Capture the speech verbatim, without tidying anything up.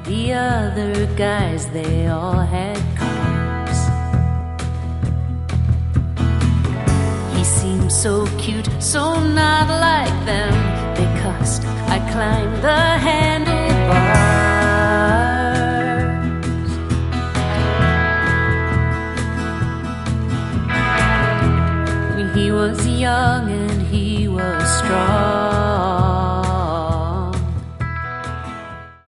The other guys, they all had cars. He seemed so cute, so not like them. They cussed, I climbed the handlebars. He was young and he was strong.